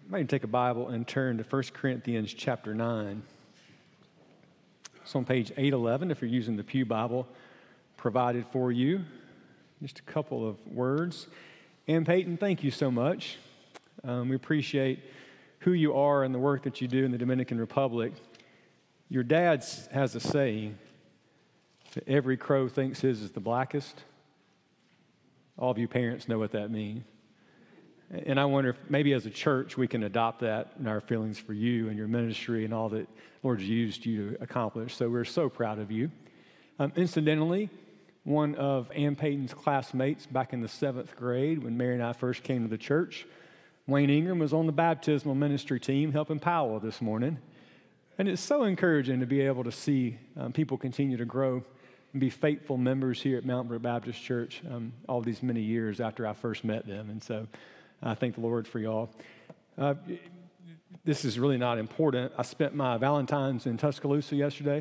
might take a Bible and turn to 1 Corinthians chapter 9. It's on page 811 if you're using the Pew Bible provided for you. Just a couple of words. And Peyton, thank you so much. We appreciate who you are and the work that you do in the Dominican Republic. Your dad has a saying that every crow thinks his is the blackest. All of you parents know what that means. And I wonder if maybe as a church we can adopt that in our feelings for you and your ministry and all that the Lord's used you to accomplish. So we're so proud of you. Incidentally, one of Ann Peyton's classmates back in the 7th grade when Mary and I first came to the church, Wayne Ingram, was on the baptismal ministry team helping Powell this morning. And it's so encouraging to be able to see people continue to grow and be faithful members here at Mountain Brook Baptist Church all these many years after I first met them. And so I thank the Lord for y'all. This is really not important. I spent my Valentine's in Tuscaloosa yesterday.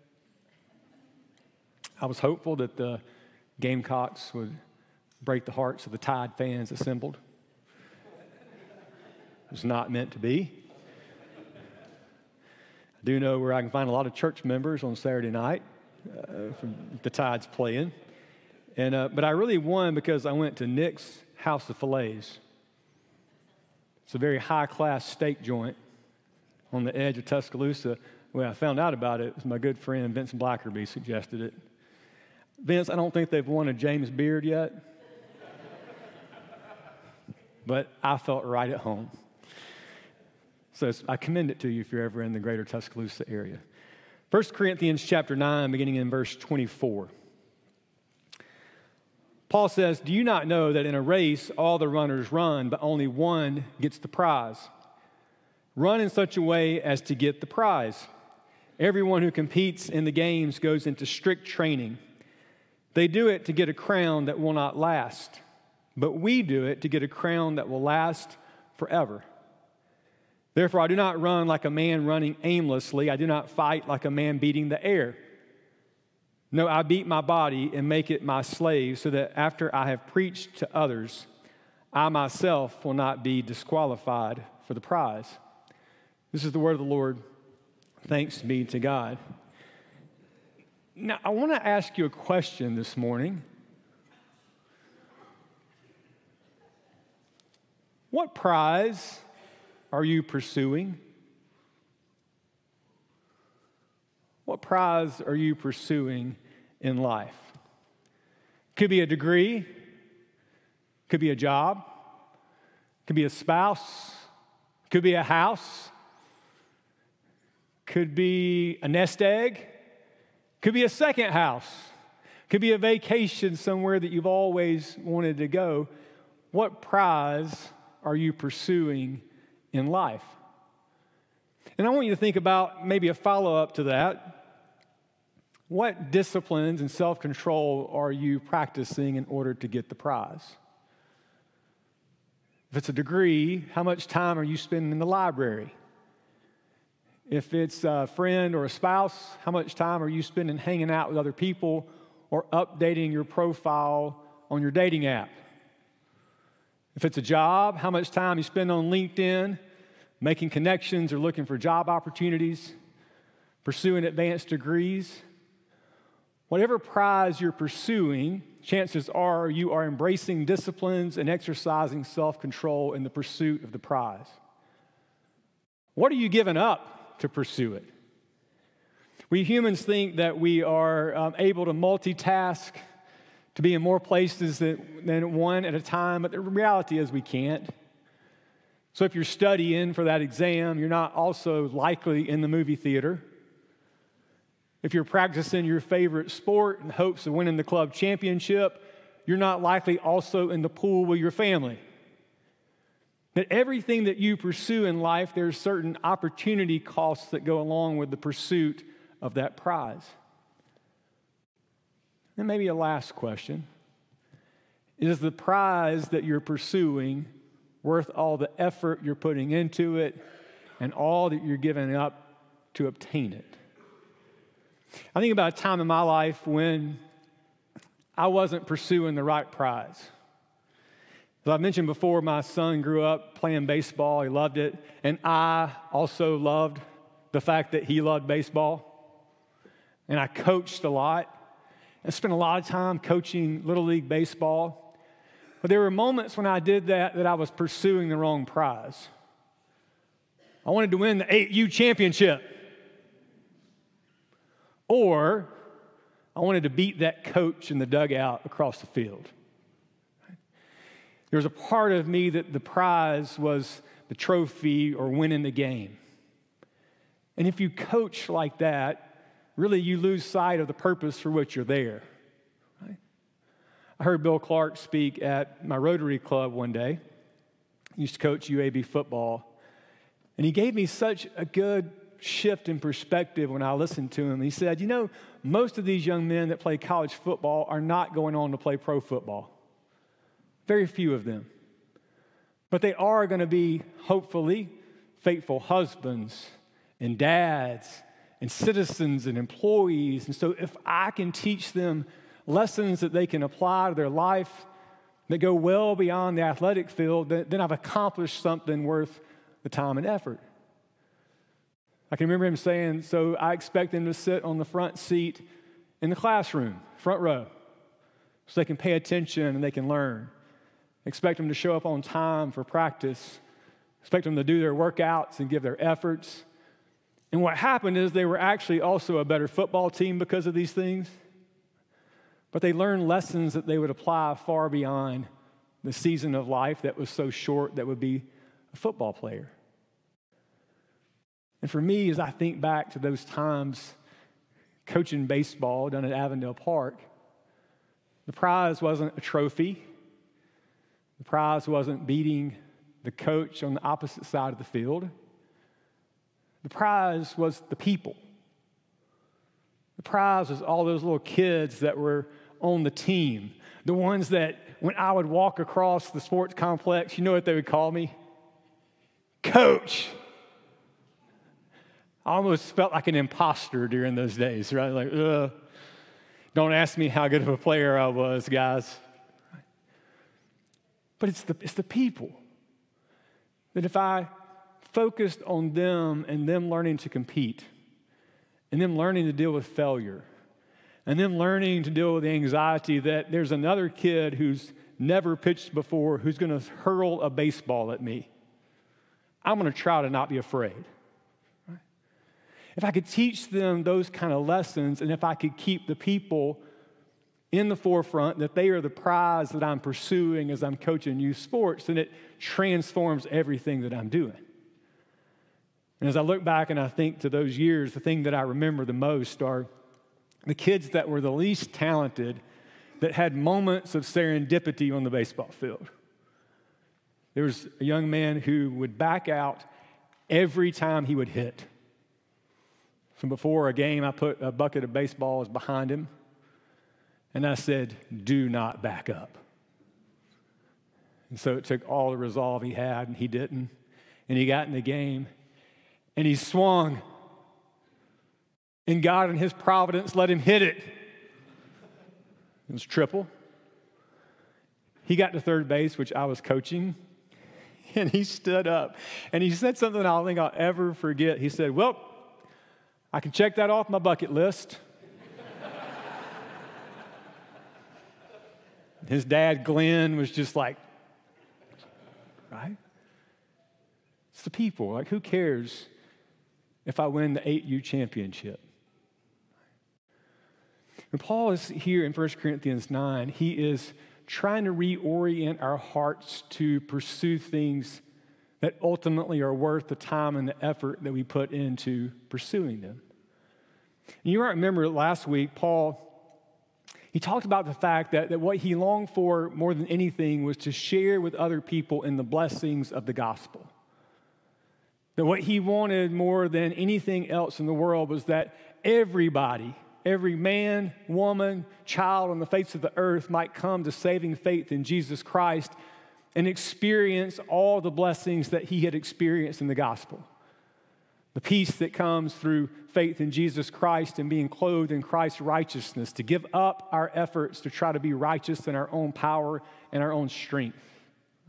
I was hopeful that the Gamecocks would break the hearts of the Tide fans assembled. It was not meant to be. I do know where I can find a lot of church members on Saturday night from the Tide's playing. But I really won because I went to Nick's House of Fillets. It's a very high-class steak joint on the edge of Tuscaloosa. When I found out about it, my good friend Vince Blackerby suggested it. Vince, I don't think they've won a James Beard yet, but I felt right at home. So I commend it to you if you're ever in the greater Tuscaloosa area. 1 Corinthians chapter 9, beginning in verse 24. Paul says, "Do you not know that in a race all the runners run, but only one gets the prize? Run in such a way as to get the prize. Everyone who competes in the games goes into strict training. They do it to get a crown that will not last, but we do it to get a crown that will last forever. Therefore, I do not run like a man running aimlessly. I do not fight like a man beating the air. No, I beat my body and make it my slave, so that after I have preached to others, I myself will not be disqualified for the prize." This is the word of the Lord. Thanks be to God. Now, I want to ask you a question this morning. What prize are you pursuing? What prize are you pursuing in life? Could be a degree, could be a job, could be a spouse, could be a house, could be a nest egg, could be a second house, could be a vacation somewhere that you've always wanted to go. What prize are you pursuing in life? And I want you to think about maybe a follow-up to that. What disciplines and self-control are you practicing in order to get the prize? If it's a degree, how much time are you spending in the library? If it's a friend or a spouse, how much time are you spending hanging out with other people or updating your profile on your dating app? If it's a job, how much time you spend on LinkedIn, making connections or looking for job opportunities, pursuing advanced degrees? Whatever prize you're pursuing, chances are you are embracing disciplines and exercising self-control in the pursuit of the prize. What are you giving up to pursue it? We humans think that we are able to multitask, to be in more places than one at a time, but the reality is we can't. So if you're studying for that exam, you're not also likely in the movie theater. If you're practicing your favorite sport in hopes of winning the club championship, you're not likely also in the pool with your family. That everything that you pursue in life, there's certain opportunity costs that go along with the pursuit of that prize. And maybe a last question. Is the prize that you're pursuing worth all the effort you're putting into it and all that you're giving up to obtain it? I think about a time in my life when I wasn't pursuing the right prize. As I mentioned before, my son grew up playing baseball. He loved it. And I also loved the fact that he loved baseball. And I coached a lot. I spent a lot of time coaching Little League baseball. But there were moments when I did that I was pursuing the wrong prize. I wanted to win the 8U championship. Or I wanted to beat that coach in the dugout across the field. There was a part of me that the prize was the trophy or winning the game. And if you coach like that, really you lose sight of the purpose for which you're there. Right? I heard Bill Clark speak at my Rotary Club one day. He used to coach UAB football. And he gave me such a good shift in perspective when I listened to him. He said, you know, most of these young men that play college football are not going on to play pro football. Very few of them. But they are going to be, hopefully, faithful husbands and dads and citizens and employees. And so if I can teach them lessons that they can apply to their life that go well beyond the athletic field, then I've accomplished something worth the time and effort. I can remember him saying, so I expect them to sit on the front seat in the classroom, front row, so they can pay attention and they can learn. Expect them to show up on time for practice. Expect them to do their workouts and give their efforts. And what happened is they were actually also a better football team because of these things. But they learned lessons that they would apply far beyond the season of life that was so short that would be a football player. And for me, as I think back to those times coaching baseball down at Avondale Park, the prize wasn't a trophy. The prize wasn't beating the coach on the opposite side of the field. The prize was the people. The prize was all those little kids that were on the team. The ones that when I would walk across the sports complex, you know what they would call me? Coach. I almost felt like an imposter during those days, right? Like, don't ask me how good of a player I was, guys. But it's the people. That if I focused on them and them learning to compete, and them learning to deal with failure, and them learning to deal with the anxiety that there's another kid who's never pitched before who's going to hurl a baseball at me, I'm going to try to not be afraid. Right? If I could teach them those kind of lessons, and if I could keep the people in the forefront, that they are the prize that I'm pursuing as I'm coaching youth sports, then it transforms everything that I'm doing. And as I look back and I think to those years, the thing that I remember the most are the kids that were the least talented that had moments of serendipity on the baseball field. There was a young man who would back out every time he would hit. So before a game, I put a bucket of baseballs behind him, and I said, do not back up. And so it took all the resolve he had, and he didn't. And he got in the game, and he swung. And God in his providence let him hit it. It was triple. He got to third base, which I was coaching, and he stood up. And he said something I don't think I'll ever forget. He said, well, I can check that off my bucket list. His dad, Glenn, was just like, right? It's the people. Like, who cares if I win the 8U championship? And Paul is here in 1 Corinthians 9. He is trying to reorient our hearts to pursue things that ultimately are worth the time and the effort that we put into pursuing them. And you might remember last week, Paul, he talked about the fact that what he longed for more than anything was to share with other people in the blessings of the gospel. That what he wanted more than anything else in the world was that everybody, every man, woman, child on the face of the earth might come to saving faith in Jesus Christ and experience all the blessings that he had experienced in the gospel. The peace that comes through faith in Jesus Christ and being clothed in Christ's righteousness, to give up our efforts to try to be righteous in our own power and our own strength.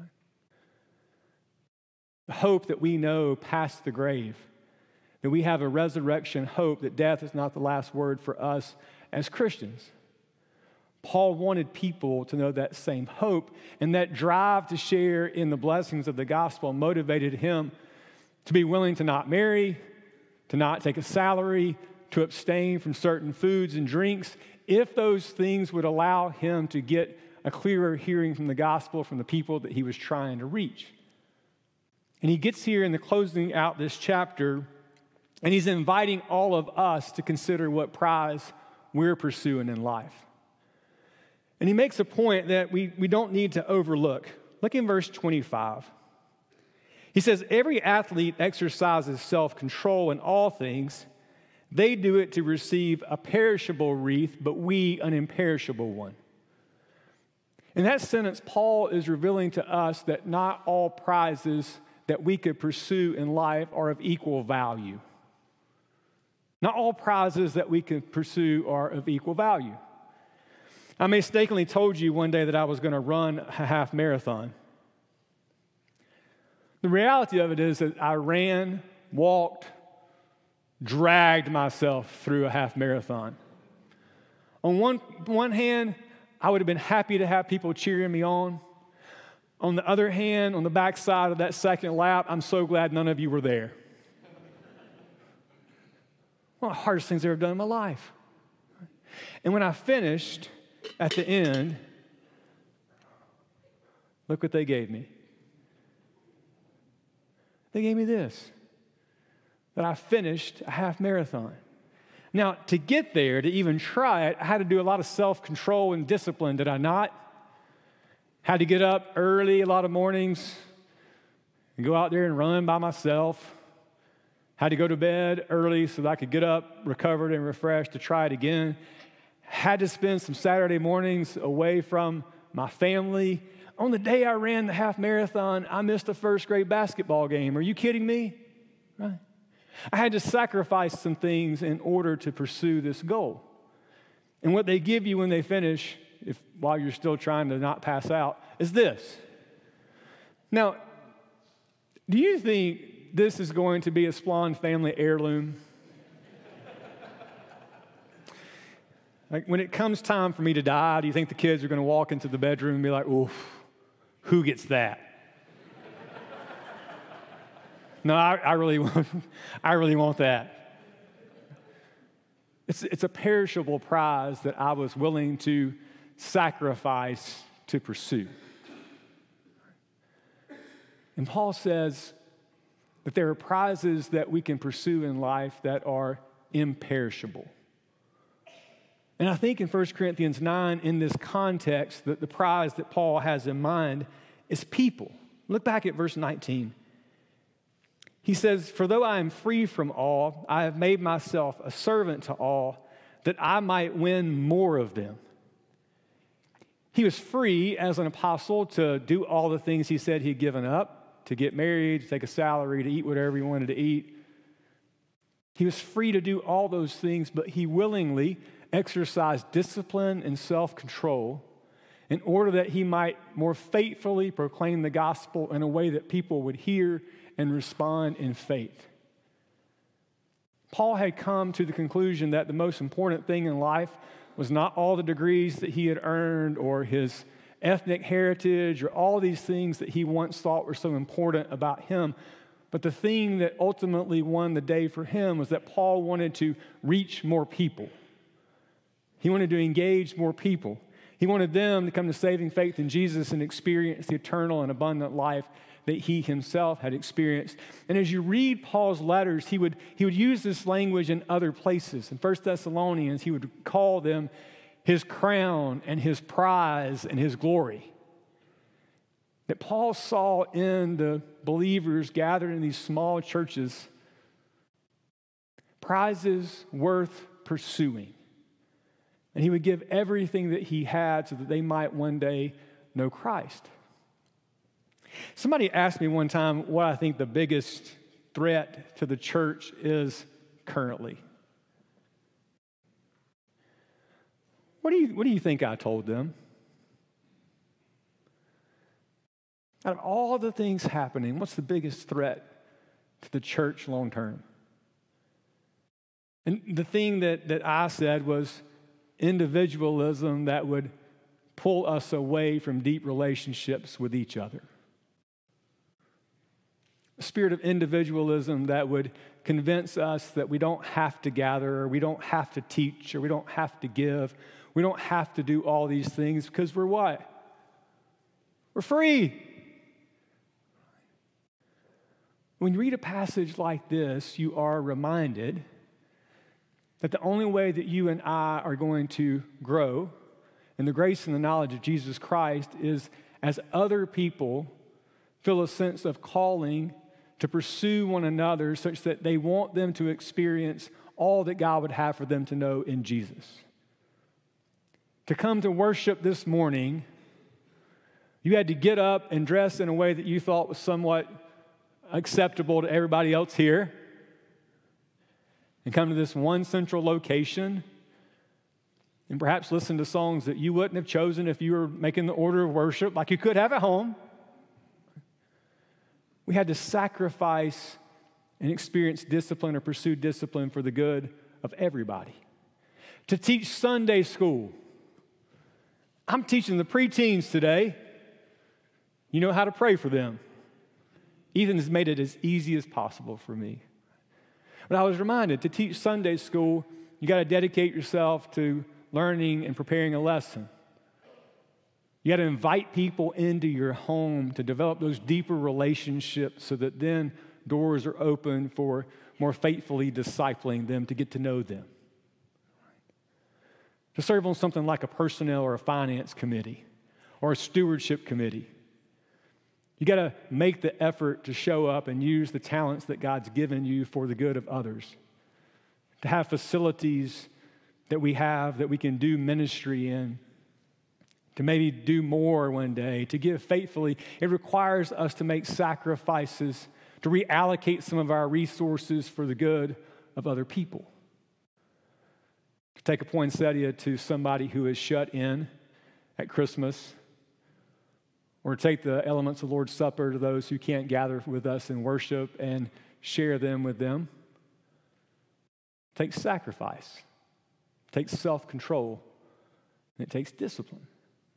the hope that we know past the grave, that we have a resurrection hope, that death is not the last word for us as Christians. Paul wanted people to know that same hope, and that drive to share in the blessings of the gospel motivated him to be willing to not marry, to not take a salary, to abstain from certain foods and drinks, if those things would allow him to get a clearer hearing from the gospel from the people that he was trying to reach. And he gets here in the closing out this chapter, and he's inviting all of us to consider what prize we're pursuing in life. And he makes a point that we don't need to overlook. Look in verse 25. He says, every athlete exercises self-control in all things. They do it to receive a perishable wreath, but we an imperishable one. In that sentence, Paul is revealing to us that not all prizes that we could pursue in life are of equal value. Not all prizes that we can pursue are of equal value. I mistakenly told you one day that I was going to run a half marathon. The reality of it is that I ran, walked, dragged myself through a half marathon. On one hand, I would have been happy to have people cheering me on. On the other hand, on the backside of that second lap, I'm so glad none of you were there. One of the hardest things I've ever done in my life. And when I finished, at the end, look what they gave me. They gave me this, that I finished a half marathon. Now, to get there, to even try it, I had to do a lot of self-control and discipline, did I not? Had to get up early a lot of mornings and go out there and run by myself. Had to go to bed early so that I could get up, recovered and refreshed to try it again. Had to spend some Saturday mornings away from my family. On the day I ran the half marathon, I missed a first grade basketball game. Are you kidding me? Right? I had to sacrifice some things in order to pursue this goal. And what they give you when they finish, while you're still trying to not pass out, is this. Now, do you think this is going to be a Splon family heirloom? Like when it comes time for me to die, do you think the kids are going to walk into the bedroom and be like, oof, who gets that? No, I really want that. It's a perishable prize that I was willing to sacrifice to pursue. And Paul says that there are prizes that we can pursue in life that are imperishable. And I think in 1 Corinthians 9, in this context, that the prize that Paul has in mind is people. Look back at verse 19. He says, for though I am free from all, I have made myself a servant to all, that I might win more of them. He was free as an apostle to do all the things he said he'd given up, to get married, to take a salary, to eat whatever he wanted to eat. He was free to do all those things, but he willingly exercised discipline and self-control in order that he might more faithfully proclaim the gospel in a way that people would hear and respond in faith. Paul had come to the conclusion that the most important thing in life was not all the degrees that he had earned or his ethnic heritage or all these things that he once thought were so important about him, but the thing that ultimately won the day for him was that Paul wanted to reach more people. He wanted to engage more people. He wanted them to come to saving faith in Jesus and experience the eternal and abundant life that he himself had experienced. And as you read Paul's letters, he would use this language in other places. In 1 Thessalonians, he would call them his crown and his prize and his glory. That Paul saw in the believers gathered in these small churches prizes worth pursuing. And he would give everything that he had so that they might one day know Christ. Somebody asked me one time what I think the biggest threat to the church is currently. What do you think I told them? Out of all the things happening, what's the biggest threat to the church long term? And the thing that I said was individualism that would pull us away from deep relationships with each other. A spirit of individualism that would convince us that we don't have to gather, or we don't have to teach, or we don't have to give. We don't have to do all these things because we're what? We're free. When you read a passage like this, you are reminded that the only way that you and I are going to grow in the grace and the knowledge of Jesus Christ is as other people feel a sense of calling to pursue one another such that they want them to experience all that God would have for them to know in Jesus. To come to worship this morning, you had to get up and dress in a way that you thought was somewhat acceptable to everybody else here, and come to this one central location and perhaps listen to songs that you wouldn't have chosen if you were making the order of worship like you could have at home. We had to sacrifice and experience discipline or pursue discipline for the good of everybody. To teach Sunday school. I'm teaching the preteens today. You know how to pray for them. Ethan has made it as easy as possible for me. But I was reminded, to teach Sunday school, you got to dedicate yourself to learning and preparing a lesson. You got to invite people into your home to develop those deeper relationships so that then doors are open for more faithfully discipling them to get to know them. To serve on something like a personnel or a finance committee or a stewardship committee. You got to make the effort to show up and use the talents that God's given you for the good of others. To have facilities that we have that we can do ministry in. To maybe do more one day, to give faithfully. It requires us to make sacrifices, to reallocate some of our resources for the good of other people. To take a poinsettia to somebody who is shut in at Christmas, or take the elements of Lord's Supper to those who can't gather with us in worship and share them with them. It takes sacrifice. It takes self-control. And it takes discipline.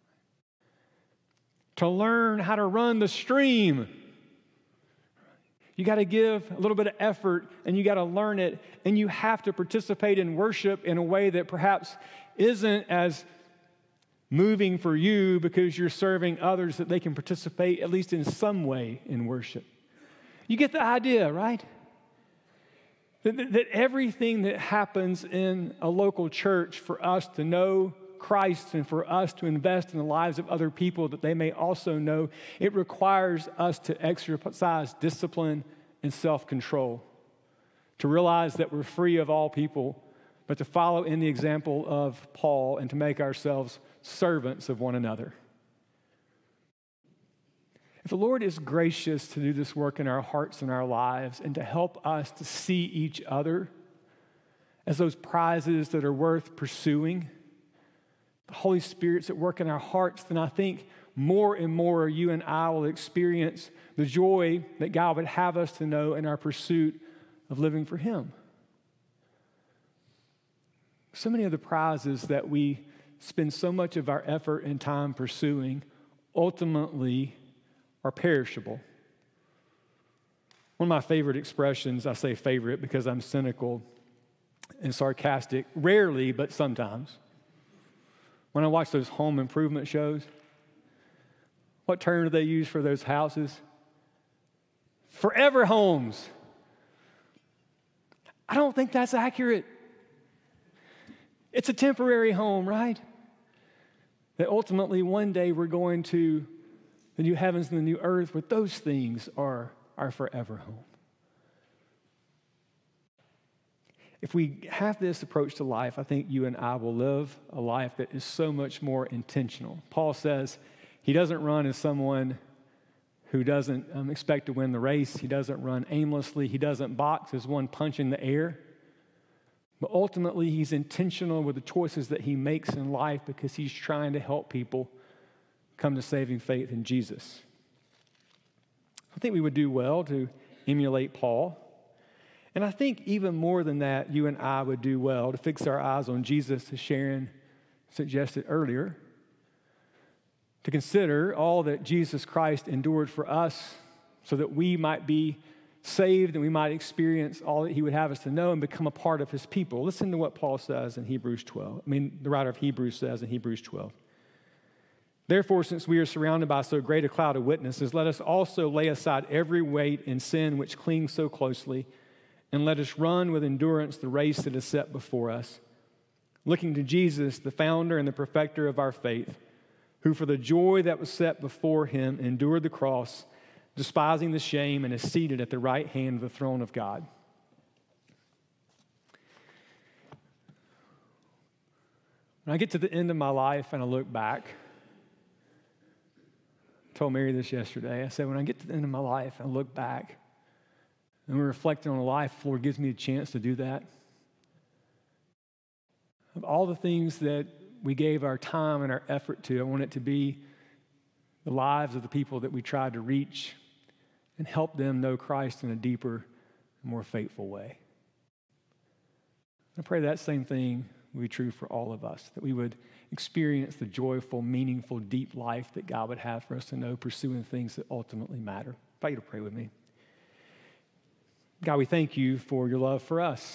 To learn how to run the stream, you got to give a little bit of effort and you got to learn it, and you have to participate in worship in a way that perhaps isn't as moving for you because you're serving others, that they can participate at least in some way in worship. You get the idea, right? That everything that happens in a local church, for us to know Christ and for us to invest in the lives of other people that they may also know, it requires us to exercise discipline and self-control, to realize that we're free of all people, but to follow in the example of Paul and to make ourselves servants of one another. If the Lord is gracious to do this work in our hearts and our lives and to help us to see each other as those prizes that are worth pursuing, the Holy Spirit's at work in our hearts, then I think more and more you and I will experience the joy that God would have us to know in our pursuit of living for Him. So many of the prizes that we spend so much of our effort and time pursuing ultimately are perishable. One of my favorite expressions, I say favorite because I'm cynical and sarcastic, rarely, but sometimes. When I watch those home improvement shows, what term do they use for those houses? Forever homes. I don't think that's accurate. It's a temporary home, right? That ultimately one day we're going to the new heavens and the new earth, but those things are our forever home. If we have this approach to life, I think you and I will live a life that is so much more intentional. Paul says he doesn't run as someone who doesn't expect to win the race. He doesn't run aimlessly. He doesn't box as one punching the air. But ultimately, he's intentional with the choices that he makes in life because he's trying to help people come to saving faith in Jesus. think we would do well to emulate Paul. And I think even more than that, you and I would do well to fix our eyes on Jesus, as Sharon suggested earlier, to consider all that Jesus Christ endured for us so that we might be saved and we might experience all that he would have us to know and become a part of his people. Listen to what Paul says in Hebrews 12. The writer of Hebrews says in Hebrews 12. Therefore, since we are surrounded by so great a cloud of witnesses, let us also lay aside every weight and sin which clings so closely, and let us run with endurance the race that is set before us, looking to Jesus, the founder and the perfecter of our faith, who for the joy that was set before him endured the cross, despising the shame, and is seated at the right hand of the throne of God. When I get to the end of my life and I look back, I told Mary this yesterday. I said, when I get to the end of my life and I look back and we're reflecting on a life, the Lord gives me a chance to do that. Of all the things that we gave our time and our effort to, I want it to be the lives of the people that we tried to reach and help them know Christ in a deeper, more faithful way. I pray that same thing would be true for all of us, that we would experience the joyful, meaningful, deep life that God would have for us to know, pursuing things that ultimately matter. I invite you to pray with me. God, we thank you for your love for us.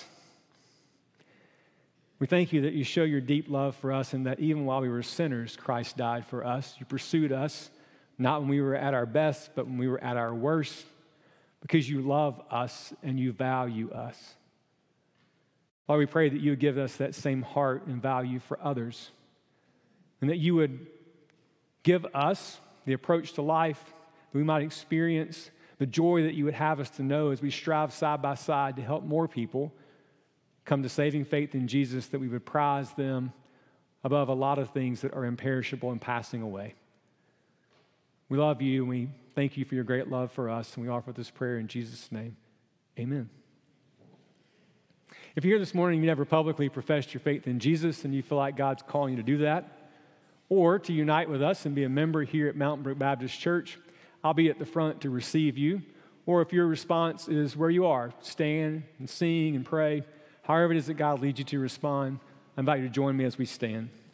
We thank you that you show your deep love for us and that even while we were sinners, Christ died for us. You pursued us, not when we were at our best, but when we were at our worst, because you love us and you value us. Lord, we pray that you would give us that same heart and value for others, and that you would give us the approach to life that we might experience the joy that you would have us to know as we strive side by side to help more people come to saving faith in Jesus, that we would prize them above a lot of things that are imperishable and passing away. We love you, and we thank you for your great love for us, and we offer this prayer in Jesus' name. Amen. If you're here this morning and you never publicly professed your faith in Jesus and you feel like God's calling you to do that, or to unite with us and be a member here at Mountain Brook Baptist Church, I'll be at the front to receive you. Or if your response is where you are, stand and sing and pray, however it is that God leads you to respond, I invite you to join me as we stand.